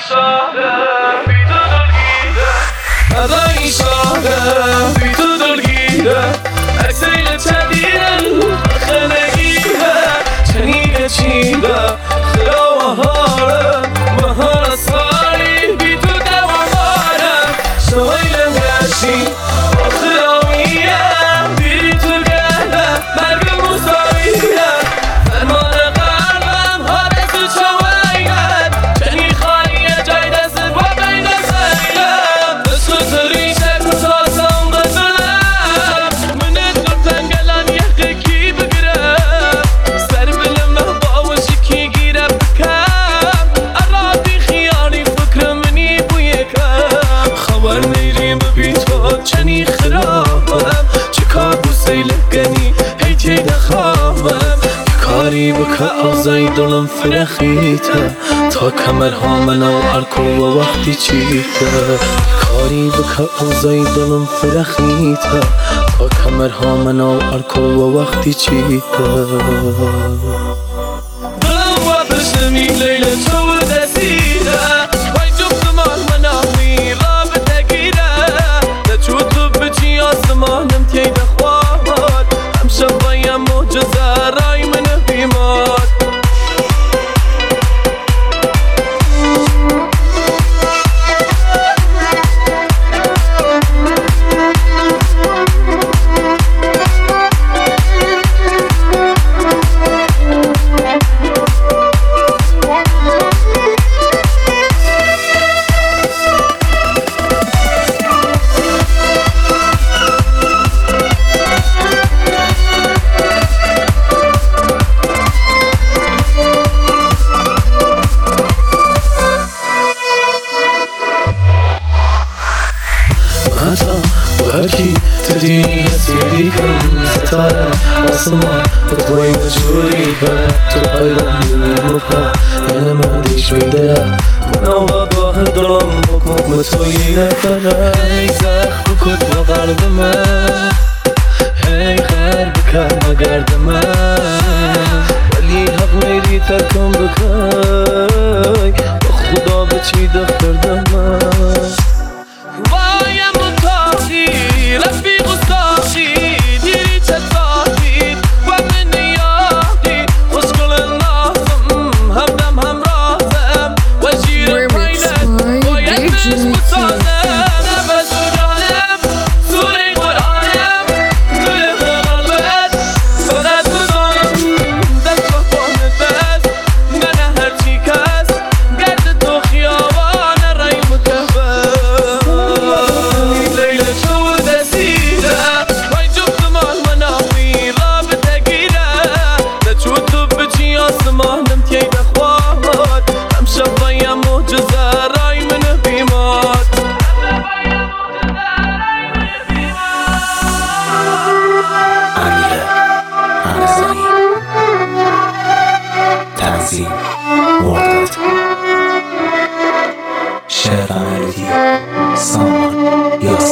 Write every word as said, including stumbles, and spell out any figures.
شهرم بی تو دلگیره نداری شهرم بی تو دلگیره اکسیل چندیرم آخه نگیره چنیگه چیده خیاه هارم بهار ساری بی تو دوامارم شویلم گشی آخه آمیم بیری تو گردم مرگ موساییم فرمان قلبم حادث چواییم چنی خالی جای دست با بین سریم بس و تریشه کتاسم قدلم منت گفتن گلن یخی کی بگیرم سر بلم با و شکی گیره بکم ارادی خیانی فکر منی بوی کم خبر نیریم بی تو چنی خرابم چه کار بو سیل گنی هی تی دخوابم کاری بکه آزای دلم فرخیته تا کمرها منو ارکو و وقتی چیته کاری بکه آزای دلم فرخیته تا کمرها منو ارکو و وقتی چیته دلم و پشمی لیل تو دسیده وای جفت من مناوی را بتگیره نچو تو بچی آسمانم تیده خواد همشه بایم معجزه رای من بیمار هرکی تدینی هستی کم ستاره آسمان تو توی مجبوری کنه تو قیرم مفه یعنی مهدی شویده منو با هر دلم بکن توی نکنه ای زخ بکن با قلب من ای خیر بکن مگرد من ولی حق میری ترکم بکن با خدا بچی دفتر دمن رفیق و ساخی دیری چه ساخی و من یادی خوشگل نازم همدم هم رازم و جیر پاینت باید بش بسازم نفس و جانم سوری قرآنم دل قلبت صدت بزانم دست و خانت بست من هرچی کس گرد تو خیابان رای متفت لیل تو وای جفت من مناوی را بتگیره نچو تو بچی آسمانم تیده خواد همشه بایم معجزه رای من بیمار امیر همزانی تنظیم مرداد شعر و ملودی سامان یاسر